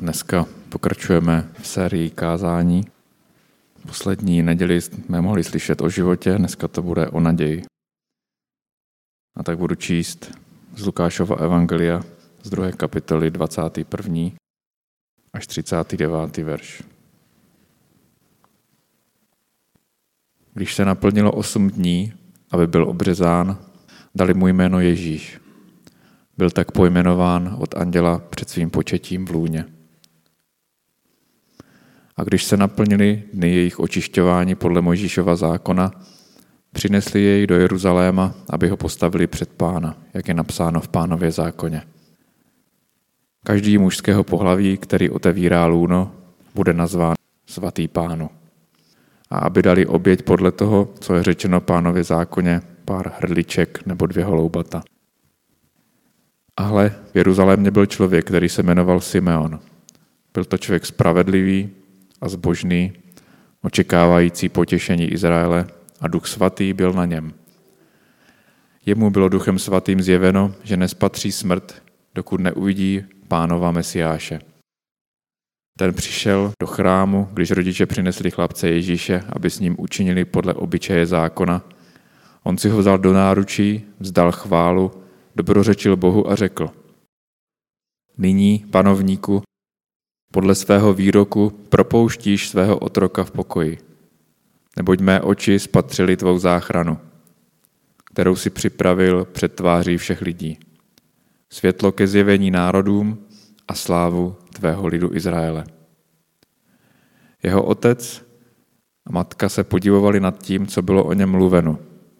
Dneska pokračujeme v sérii kázání. Poslední neděli jsme mohli slyšet o životě, dneska to bude o naději. A tak budu číst z Lukášova evangelia z 2. kapitoly 21. až 39. verš. Když se naplnilo 8 dní, aby byl obřezán, dali mu jméno Ježíš. Byl tak pojmenován od anděla před svým početím v lůně. A když se naplnili dny jejich očišťování podle Mojžíšova zákona, přinesli jej do Jeruzaléma, aby ho postavili před Pána, jak je napsáno v Pánově zákoně. Každý mužského pohlaví, který otevírá lůno, bude nazván svatý Pánu. A aby dali oběť podle toho, co je řečeno Pánově zákoně, pár hrdliček nebo 2 holoubata. A hle, v Jeruzalémě byl člověk, který se jmenoval Simeon. Byl to člověk spravedlivý a zbožný, očekávající potěšení Izraele, a Duch svatý byl na něm. Jemu bylo Duchem svatým zjeveno, že nespatří smrt, dokud neuvidí Pánova Mesiáše. Ten přišel do chrámu, když rodiče přinesli chlapce Ježíše, aby s ním učinili podle obyčeje zákona. On si ho vzal do náručí, vzdal chválu, dobrořečil Bohu a řekl: Nyní, panovníku, podle svého výroku propouštíš svého otroka v pokoji, neboť mé oči spatřily tvou záchranu, kterou si připravil před tváří všech lidí. Světlo ke zjevení národům a slávu tvého lidu Izraele. Jeho otec a matka se podivovali nad tím, co bylo o něm mluveno.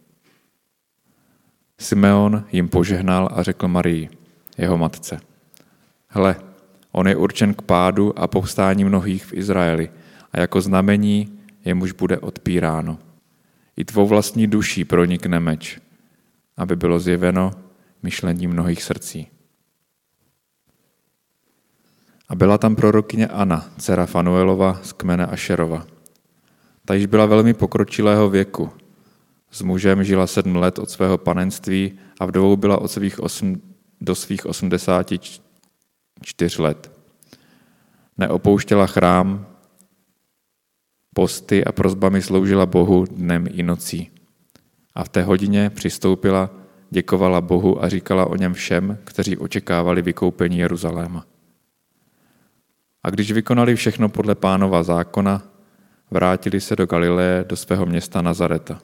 Simeon jim požehnal a řekl Marii, jeho matce: Hle, on je určen k pádu a povstání mnohých v Izraeli a jako znamení jemuž bude odpíráno. I tvou vlastní duší pronikne meč, aby bylo zjeveno myšlení mnohých srdcí. A byla tam prorokyně Anna, dcera Fanuelova z kmene Ašerova. Ta již byla velmi pokročilého věku. S mužem žila 7 let od svého panenství a vdovou byla do svých 84 let. Neopouštěla chrám, posty a prosbami sloužila Bohu dnem i nocí. A v té hodině přistoupila, děkovala Bohu a říkala o něm všem, kteří očekávali vykoupení Jeruzaléma. A když vykonali všechno podle Pánova zákona, vrátili se do Galileje, do svého města Nazareta.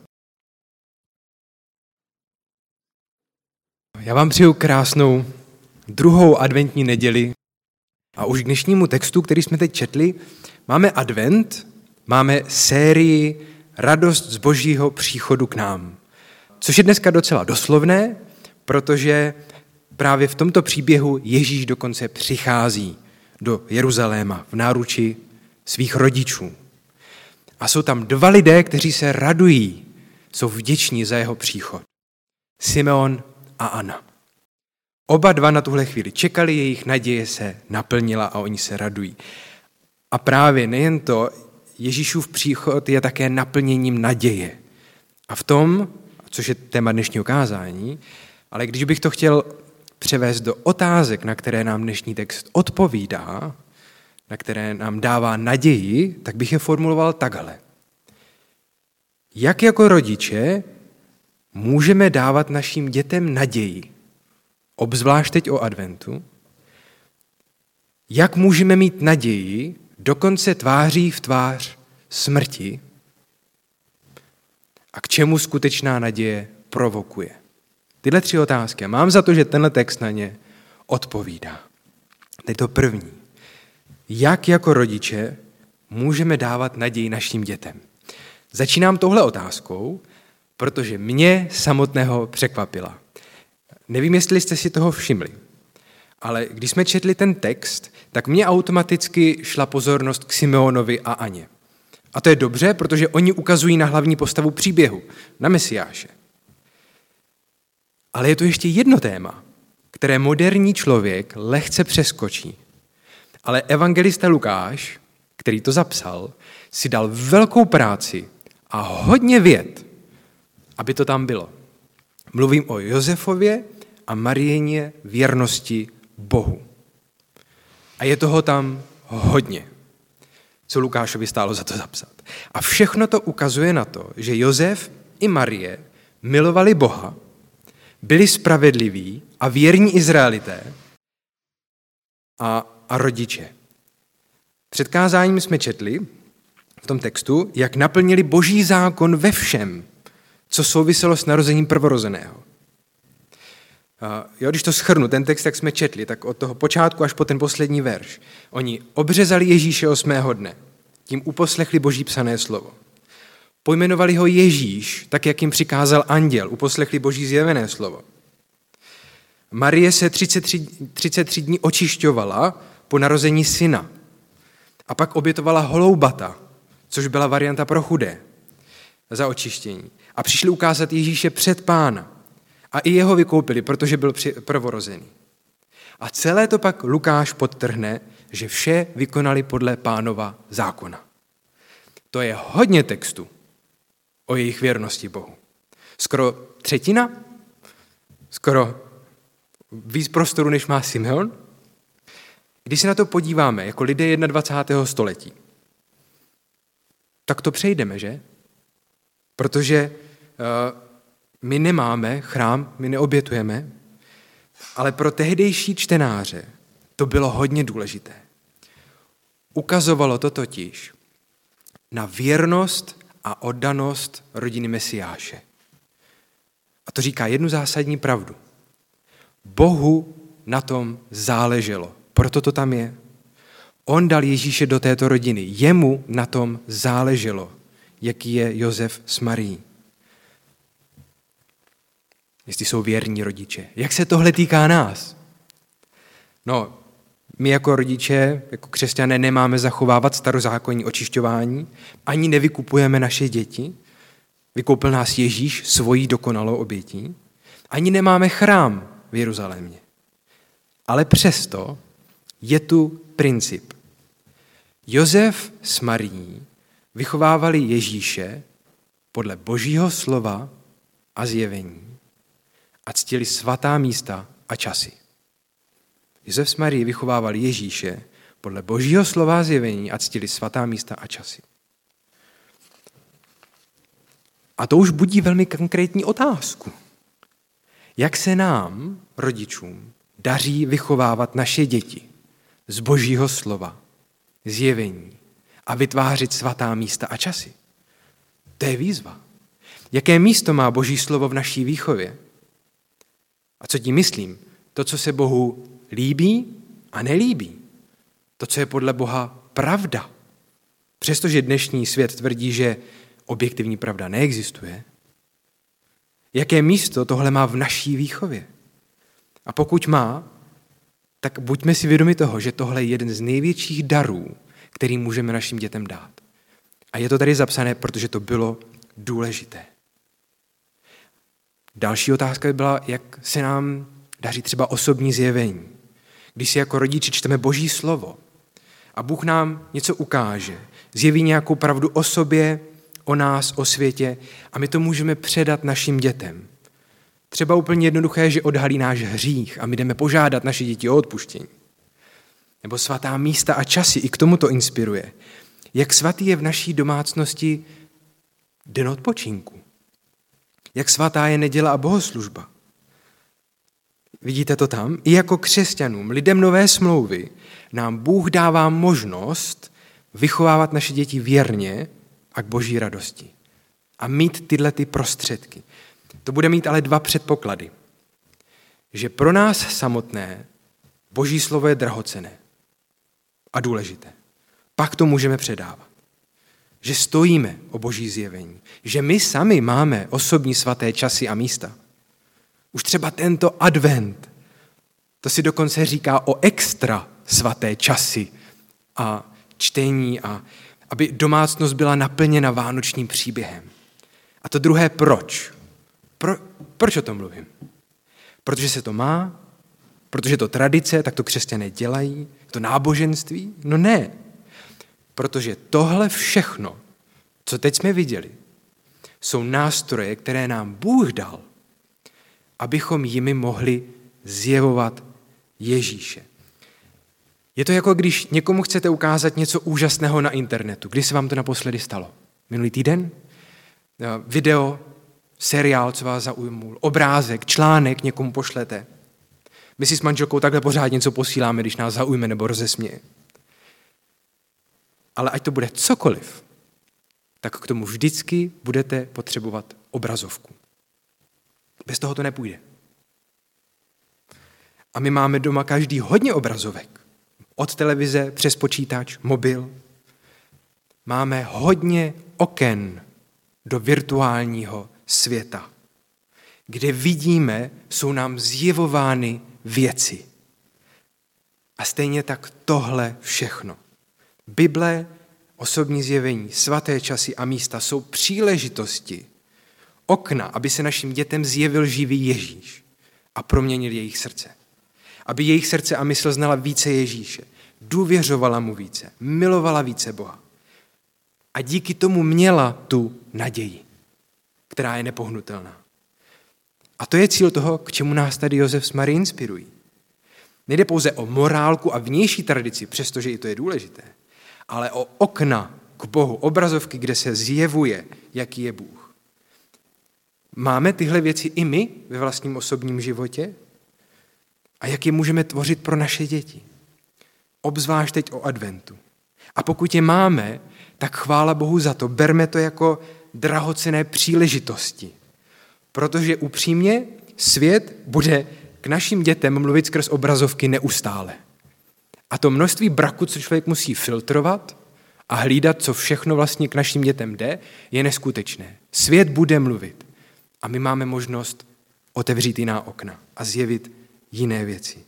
Já vám přeju krásnou 2. adventní neděli a už k dnešnímu textu, který jsme teď četli, máme advent, máme sérii Radost z Božího příchodu k nám. Což je dneska docela doslovné, protože právě v tomto příběhu Ježíš dokonce přichází do Jeruzaléma v náruči svých rodičů. A jsou tam 2 lidé, kteří se radují, jsou vděční za jeho příchod. Simeon a Anna. Oba 2 na tuhle chvíli čekali, jejich naděje se naplnila a oni se radují. A právě nejen to, Ježíšův příchod je také naplněním naděje. A v tom, což je téma dnešního kázání, ale když bych to chtěl převést do otázek, na které nám dnešní text odpovídá, na které nám dává naději, tak bych je formuloval takhle. Jak jako rodiče můžeme dávat našim dětem naději, obzvlášť teď o adventu? Jak můžeme mít naději dokonce tváří v tvář smrti? A k čemu skutečná naděje provokuje? Tyhle 3 otázky. A mám za to, že tenhle text na ně odpovídá. Teď to první. Jak jako rodiče můžeme dávat naději našim dětem? Začínám touhle otázkou, protože mě samotného překvapila. Nevím, jestli jste si toho všimli, ale když jsme četli ten text, tak mě automaticky šla pozornost k Simeonovi a Aně. A to je dobře, protože oni ukazují na hlavní postavu příběhu, na Mesiáše. Ale je to ještě jedno téma, které moderní člověk lehce přeskočí. Ale evangelista Lukáš, který to zapsal, si dal velkou práci a hodně vět, aby to tam bylo. Mluvím o Josefově a Marijině věrnosti Bohu. A je toho tam hodně, co Lukášovi stálo za to zapsat. A všechno to ukazuje na to, že Josef i Marie milovali Boha, byli spravedliví a věrní Izraelité a rodiče. Před kázáním jsme četli v tom textu, jak naplnili Boží zákon ve všem, co souviselo s narozením prvorozeného. Když to shrnu, ten text, jak jsme četli, tak od toho počátku až po ten poslední verš. Oni obřezali Ježíše 8. dne, tím uposlechli Boží psané slovo. Pojmenovali ho Ježíš, tak jak jim přikázal anděl, uposlechli Boží zjevené slovo. Marie se 33 dní očišťovala po narození syna a pak obětovala holoubata, což byla varianta pro chudé za očištění. A přišli ukázat Ježíše před Pána a i jeho vykoupili, protože byl prvorozený. A celé to pak Lukáš podtrhne, že vše vykonali podle Pánova zákona. To je hodně textu o jejich věrnosti Bohu. Skoro třetina? Skoro víc prostoru, než má Simeon? Když se na to podíváme jako lidé 21. století, tak to přejdeme, že? Protože my nemáme chrám, my neobětujeme, ale pro tehdejší čtenáře to bylo hodně důležité. Ukazovalo to totiž na věrnost a oddanost rodiny Mesiáše. A to říká jednu zásadní pravdu. Bohu na tom záleželo, proto to tam je. On dal Ježíše do této rodiny, jemu na tom záleželo, jaký je Josef s Marií. Jestli jsou věrní rodiče. Jak se tohle týká nás? No, my jako rodiče, jako křesťané nemáme zachovávat starozákonní očišťování, ani nevykupujeme naše děti. Vykoupil nás Ježíš svojí dokonalou obětí. Ani nemáme chrám v Jeruzalémě. Ale přesto je tu princip. Josef s Marií vychovávali Ježíše podle Božího slova a zjevení a ctili svatá místa a časy. Josef s Marií vychovávali Ježíše podle Božího slova a zjevení a ctili svatá místa a časy. A to už budí velmi konkrétní otázku. Jak se nám, rodičům, daří vychovávat naše děti z Božího slova, zjevení a vytvářet svatá místa a časy? To je výzva. Jaké místo má Boží slovo v naší výchově? A co tím myslím? To, co se Bohu líbí a nelíbí. To, co je podle Boha pravda. Přestože dnešní svět tvrdí, že objektivní pravda neexistuje. Jaké místo tohle má v naší výchově? A pokud má, tak buďme si vědomi toho, že tohle je jeden z největších darů, který můžeme našim dětem dát. A je to tady zapsané, protože to bylo důležité. Další otázka by byla, jak se nám daří třeba osobní zjevení. Když si jako rodiči čteme Boží slovo a Bůh nám něco ukáže, zjeví nějakou pravdu o sobě, o nás, o světě a my to můžeme předat našim dětem. Třeba úplně jednoduché, že odhalí náš hřích a my jdeme požádat naše děti o odpuštění. Nebo svatá místa a časy, i k tomu to inspiruje. Jak svatý je v naší domácnosti den odpočinku. Jak svatá je neděle a bohoslužba. Vidíte to tam? I jako křesťanům, lidem nové smlouvy, nám Bůh dává možnost vychovávat naše děti věrně a k Boží radosti. A mít tyhle ty prostředky. To bude mít ale dva předpoklady. Že pro nás samotné Boží slovo je drahocenné a důležité. Pak to můžeme předávat. Že stojíme o Boží zjevení. Že my sami máme osobní svaté časy a místa. Už třeba tento advent, to si dokonce říká o extra svaté časy a čtení, a aby domácnost byla naplněna vánočním příběhem. A to druhé proč? Proč o tom mluvím? Protože se to má, protože to tradice, tak to křesťané dělají, to náboženství? No ne. Protože tohle všechno, co teď jsme viděli, jsou nástroje, které nám Bůh dal, abychom jimi mohli zjevovat Ježíše. Je to jako když někomu chcete ukázat něco úžasného na internetu. Kdy se vám to naposledy stalo? Minulý týden? Video, seriál, co vás zaujmul, obrázek, článek někomu pošlete. My si s manželkou takhle pořád něco posíláme, když nás zaujme nebo rozesměje. Ale ať to bude cokoliv, tak k tomu vždycky budete potřebovat obrazovku. Bez toho to nepůjde. A my máme doma každý hodně obrazovek. Od televize přes počítač, mobil. Máme hodně oken do virtuálního světa, kde vidíme, jsou nám zjevovány věci. A stejně tak tohle všechno. Bible, osobní zjevení, svaté časy a místa jsou příležitosti, okna, aby se našim dětem zjevil živý Ježíš a proměnil jejich srdce. Aby jejich srdce a mysl znala více Ježíše, důvěřovala mu více, milovala více Boha. A díky tomu měla tu naději, která je nepohnutelná. A to je cíl toho, k čemu nás tady Josef s Marí inspirují. Nejde pouze o morálku a vnější tradici, přestože i to je důležité, ale o okna k Bohu, obrazovky, kde se zjevuje, jaký je Bůh. Máme tyhle věci i my ve vlastním osobním životě? A jak je můžeme tvořit pro naše děti? Obzvlášť teď o adventu. A pokud je máme, tak chvála Bohu za to. Berme to jako drahocenné příležitosti. Protože upřímně svět bude k našim dětem mluvit skrz obrazovky neustále. A to množství braku, co člověk musí filtrovat a hlídat, co všechno vlastně k našim dětem jde, je neskutečné. Svět bude mluvit. A my máme možnost otevřít jiná okna a zjevit jiné věci.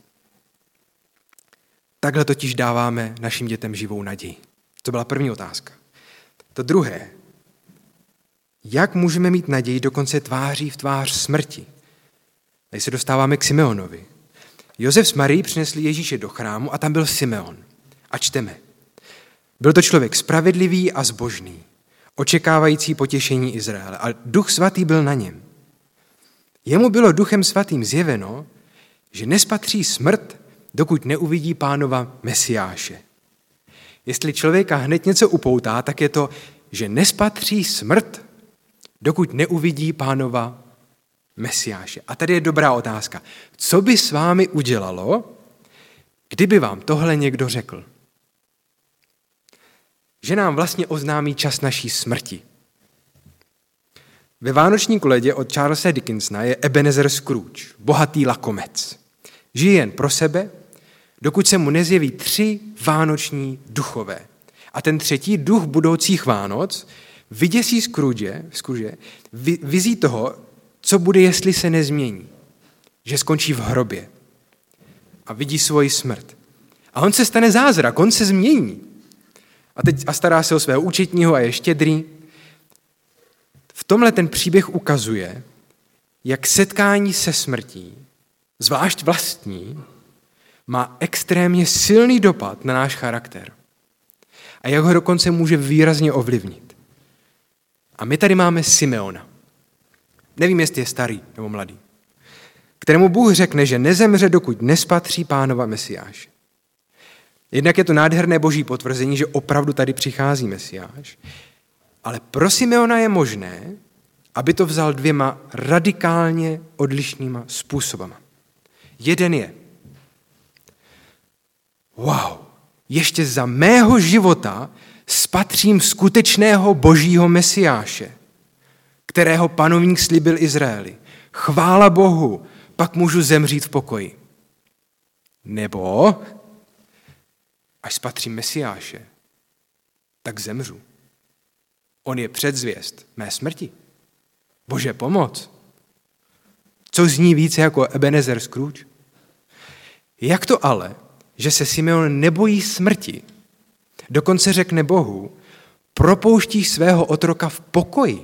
Takhle totiž dáváme našim dětem živou naději. To byla první otázka. To druhé. Jak můžeme mít naději dokonce tváří v tvář smrti? Tady se dostáváme k Simeonovi. Josef s Marií přinesli Ježíše do chrámu a tam byl Simeon. A čteme. Byl to člověk spravedlivý a zbožný, očekávající potěšení Izraele. A Duch svatý byl na něm. Jemu bylo Duchem svatým zjeveno, že nespatří smrt, dokud neuvidí Pánova Mesiáše. Jestli člověka hned něco upoutá, tak je to, že nespatří smrt, dokud neuvidí Pánova Mesiáše. A tady je dobrá otázka. Co by s vámi udělalo, kdyby vám tohle někdo řekl? Že nám vlastně oznámí čas naší smrti. Ve vánoční koledě od Charlesa Dickinsona je Ebenezer Scrooge, bohatý lakomec. Žije jen pro sebe, dokud se mu nezjeví 3 vánoční duchové. A ten třetí duch budoucích Vánoc vyděsí Scrooge vizí toho, co bude, jestli se nezmění. Že skončí v hrobě a vidí svoji smrt. A on se stane zázrak, on se změní. A stará se o svého účetního a je štědrý. V tomhle ten příběh ukazuje, jak setkání se smrtí, zvlášť vlastní, má extrémně silný dopad na náš charakter. A jak ho dokonce může výrazně ovlivnit. A my tady máme Simeona. Nevím, jestli je starý nebo mladý. Kterému Bůh řekne, že nezemře, dokud nespatří Pánova Mesiáše. Jednak je to nádherné boží potvrzení, že opravdu tady přichází Mesiáš. Ale pro Simeona je možné, aby to vzal 2 radikálně odlišnýma způsobama. Jeden je, ještě za mého života spatřím skutečného božího Mesiáše, kterého panovník slíbil Izraeli. Chvála Bohu, pak můžu zemřít v pokoji. Nebo, až spatřím Mesiáše, tak zemřu. On je předzvěst mé smrti. Bože, pomoc. Co zní více jako Ebenezer Scrooge? Jak to ale, že se Simeon nebojí smrti, dokonce řekne Bohu, propouštíš svého otroka v pokoji?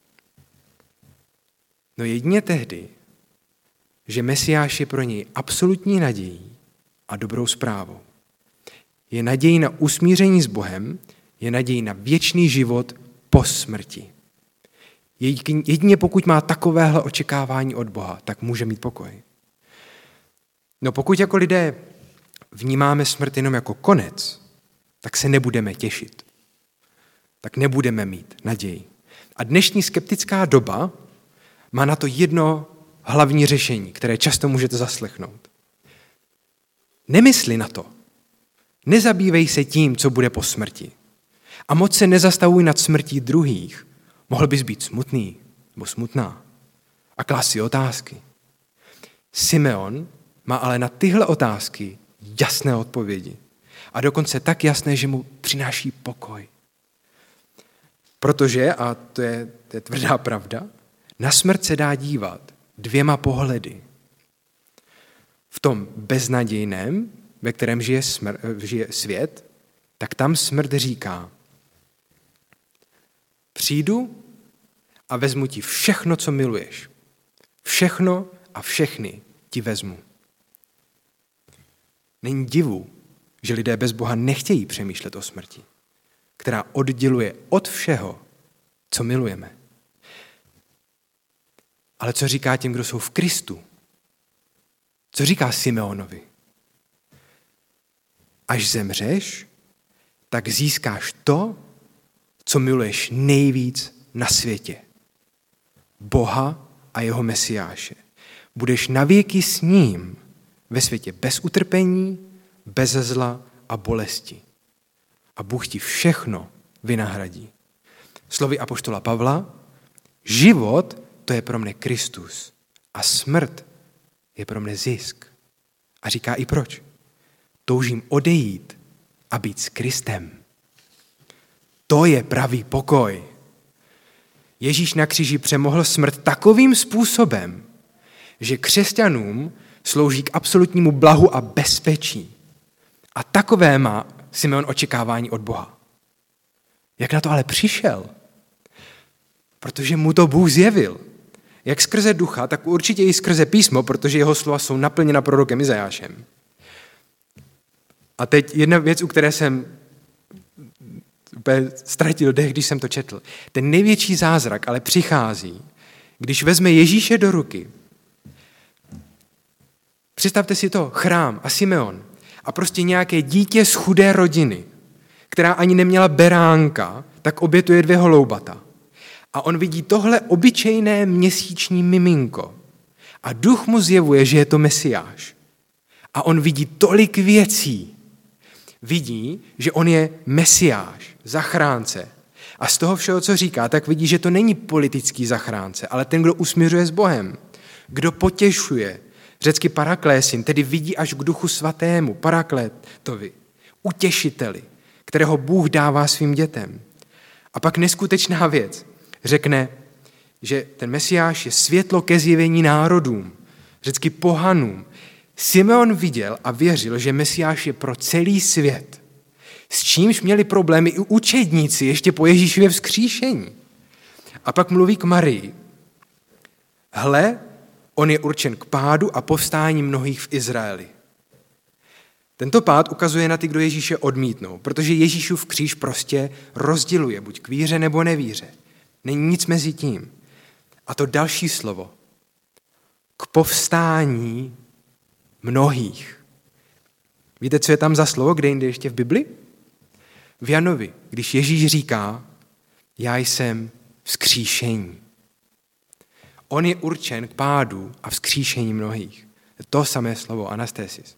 No jedině tehdy, že Mesiáš je pro něj absolutní nadějí a dobrou zprávou. Je nadějí na usmíření s Bohem, je nadějí na věčný život po smrti. Jedině pokud má takovéhle očekávání od Boha, tak může mít pokoj. No pokud jako lidé vnímáme smrt jenom jako konec, tak se nebudeme těšit. Tak nebudeme mít naději. A dnešní skeptická doba má na to jedno hlavní řešení, které často můžete zaslechnout. Nemysli na to. Nezabývej se tím, co bude po smrti. A moc se nezastavuj nad smrtí druhých. Mohl bys být smutný nebo smutná a klást si otázky. Simeon má ale na tyhle otázky jasné odpovědi. A dokonce tak jasné, že mu přináší pokoj. Protože, a to je tvrdá pravda, na smrt se dá dívat dvěma pohledy. V tom beznadějném, ve kterém žije svět, tak tam smrt říká: přijdu a vezmu ti všechno, co miluješ. Všechno a všechny ti vezmu. Není divu, že lidé bez Boha nechtějí přemýšlet o smrti, která odděluje od všeho, co milujeme. Ale co říká těm, kdo jsou v Kristu? Co říká Simeonovi? Až zemřeš, tak získáš to, co miluješ nejvíc na světě. Boha a jeho Mesiáše. Budeš navěky s ním ve světě bez utrpení, bez zla a bolesti. A Bůh ti všechno vynahradí. Slovy apoštola Pavla: život, to je pro mne Kristus a smrt je pro mne zisk. A říká i proč. Toužím odejít a být s Kristem. To je pravý pokoj. Ježíš na kříži přemohl smrt takovým způsobem, že křesťanům slouží k absolutnímu blahu a bezpečí. A takové má Simeon očekávání od Boha. Jak na to ale přišel? Protože mu to Bůh zjevil. Jak skrze ducha, tak určitě i skrze písmo, protože jeho slova jsou naplněna prorokem Izajášem. A teď jedna věc, u které jsem ztratil dech, když jsem to četl. Ten největší zázrak ale přichází, když vezme Ježíše do ruky. Představte si to, chrám a Simeon a prostě nějaké dítě z chudé rodiny, která ani neměla beránka, tak obětuje 2 holoubata. A on vidí tohle obyčejné měsíční miminko. A duch mu zjevuje, že je to Mesiáš. A on vidí tolik věcí. Vidí, že on je Mesiáš, zachránce. A z toho všeho, co říká, tak vidí, že to není politický zachránce, ale ten, kdo usmiřuje s Bohem, kdo potěšuje, řecky paraklésin, tedy vidí až k Duchu Svatému, paraklétovi, utěšiteli, kterého Bůh dává svým dětem. A pak neskutečná věc. Řekne, že ten Mesiáš je světlo ke zjevení národům, řecky pohanům. Simeon viděl a věřil, že Mesiáš je pro celý svět. S čímž měli problémy i učedníci ještě po Ježíšově vzkříšení. A pak mluví k Marii. Hle, on je určen k pádu a povstání mnohých v Izraeli. Tento pád ukazuje na ty, kdo Ježíše odmítnou, protože Ježíšův kříž prostě rozděluje buď k víře nebo nevíře. Není nic mezi tím. A to další slovo. K povstání mnohých. Víte, co je tam za slovo, kde jinde ještě v Bibli? V Janovi, když Ježíš říká, já jsem vzkříšení. On je určen k pádu a vzkříšení mnohých. To samé slovo, anastasis.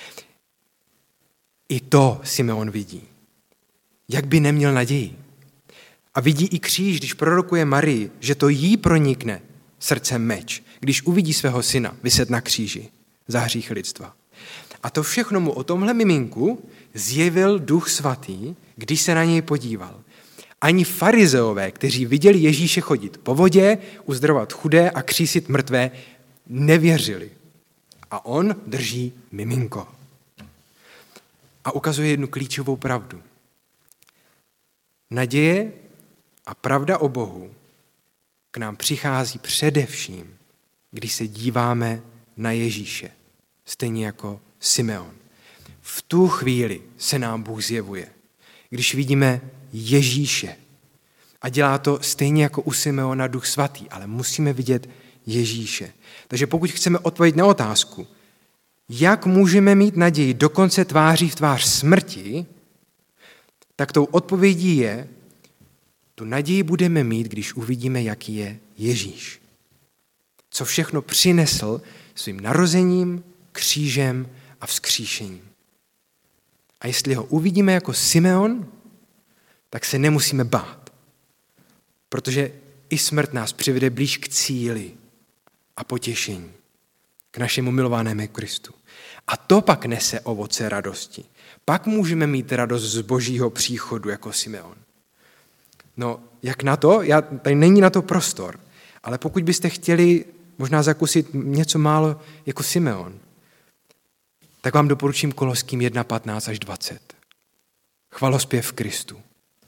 I to Simeon vidí. Jak by neměl naději. A vidí i kříž, když prorokuje Marii, že to jí pronikne srdcem meč, když uvidí svého syna viset na kříži za hřích lidstva. A to všechno mu o tomhle miminku zjevil Duch Svatý, když se na něj podíval. Ani farizeové, kteří viděli Ježíše chodit po vodě, uzdravovat chudé a křísit mrtvé, nevěřili. A on drží miminko. A ukazuje jednu klíčovou pravdu. Naděje a pravda o Bohu k nám přichází především, když se díváme na Ježíše, stejně jako Simeon. V tu chvíli se nám Bůh zjevuje, když vidíme Ježíše. A dělá to stejně jako u Simeona Duch Svatý, ale musíme vidět Ježíše. Takže pokud chceme odpovědět na otázku, jak můžeme mít naději dokonce tváří v tvář smrti, tak tou odpovědí je, tu naději budeme mít, když uvidíme, jaký je Ježíš. Co všechno přinesl svým narozením, křížem a vzkříšením. A jestli ho uvidíme jako Simeon, tak se nemusíme bát, protože i smrt nás přivede blíž k cíli a potěšení, k našemu milovanému Kristu. A to pak nese ovoce radosti. Pak můžeme mít radost z Božího příchodu jako Simeon. No, jak na to? Tady není na to prostor, ale pokud byste chtěli možná zakusit něco málo jako Simeon, tak vám doporučím Koloským 1:15 až 20. Chvalospěv Kristu.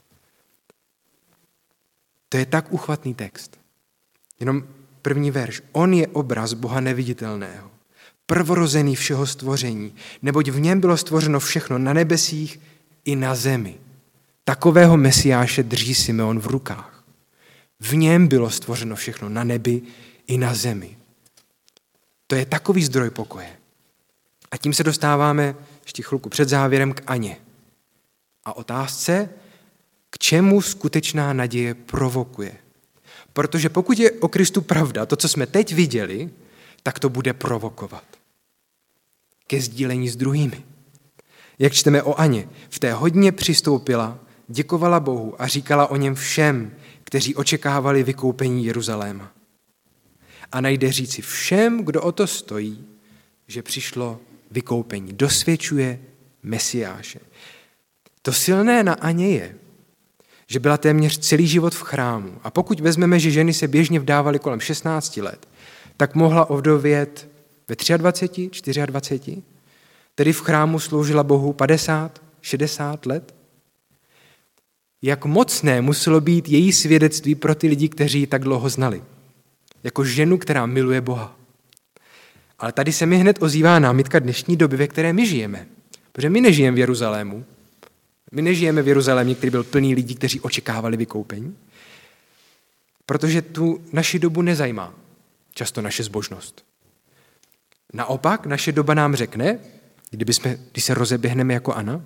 To je tak uchvatný text. Jenom první verš. On je obraz Boha neviditelného, prvorozený všeho stvoření, neboť v něm bylo stvořeno všechno na nebesích i na zemi. Takového Mesiáše drží Simeon v rukách. V něm bylo stvořeno všechno na nebi i na zemi. To je takový zdroj pokoje. A tím se dostáváme ještě chvilku před závěrem k Aně. A otázce, k čemu skutečná naděje provokuje. Protože pokud je o Kristu pravda, to, co jsme teď viděli, tak to bude provokovat. Ke sdílení s druhými. Jak čteme o Aně, v té hodně přistoupila, děkovala Bohu a říkala o něm všem, kteří očekávali vykoupení Jeruzaléma. A najde říci všem, kdo o to stojí, že přišlo vykoupení. Dosvědčuje Mesiáše. To silné na Aně je, že byla téměř celý život v chrámu. A pokud vezmeme, že ženy se běžně vdávaly kolem 16 let, tak mohla ovdovět ve 23, 24, tedy v chrámu sloužila Bohu 50, 60 let. Jak mocné muselo být její svědectví pro ty lidi, kteří ji tak dlouho znali. Jako ženu, která miluje Boha. Ale tady se mi hned ozývá námitka dnešní doby, ve které my žijeme. Protože my nežijeme v Jeruzalému. My nežijeme v Jeruzalémě, který byl plný lidí, kteří očekávali vykoupení. Protože tu naši dobu nezajímá často naše zbožnost. Naopak, naše doba nám řekne, když se rozeběhneme jako Ana,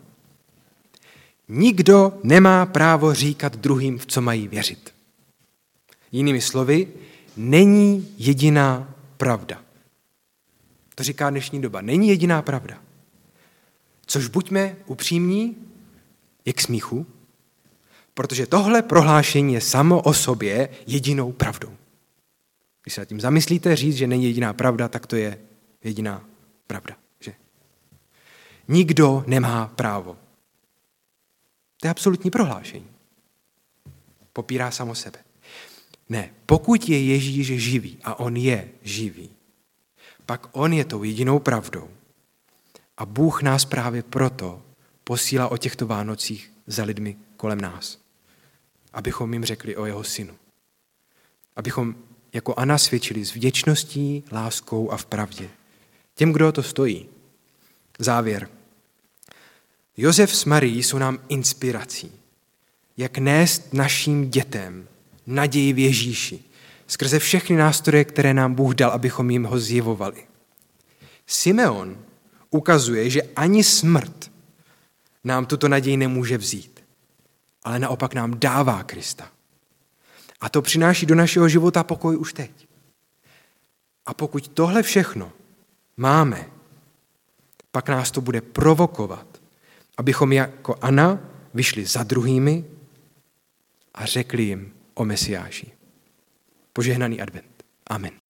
nikdo nemá právo říkat druhým, v co mají věřit. Jinými slovy, není jediná pravda. To říká dnešní doba. Není jediná pravda. Což buďme upřímní, je k smíchu, protože tohle prohlášení je samo o sobě jedinou pravdou. Když se nad tím zamyslíte, říct, že není jediná pravda, tak to je jediná pravda. Že? Nikdo nemá právo. To je absolutní prohlášení. Popírá samo sebe. Ne, pokud je Ježíš živý, a on je živý, pak on je tou jedinou pravdou. A Bůh nás právě proto posílá o těchto Vánocích za lidmi kolem nás. Abychom jim řekli o jeho synu. Abychom jako Ana svědčili s vděčností, láskou a v pravdě. Těm, kdo o to stojí. Závěr. Josef s Marií jsou nám inspirací, jak nést našim dětem naději v Ježíši, skrze všechny nástroje, které nám Bůh dal, abychom jim ho zjevovali. Simeon ukazuje, že ani smrt nám tuto naději nemůže vzít, ale naopak nám dává Krista. A to přináší do našeho života pokoj už teď. A pokud tohle všechno máme, pak nás to bude provokovat, abychom jako Ana vyšli za druhými a řekli jim o Mesiáši. Požehnaný advent. Amen.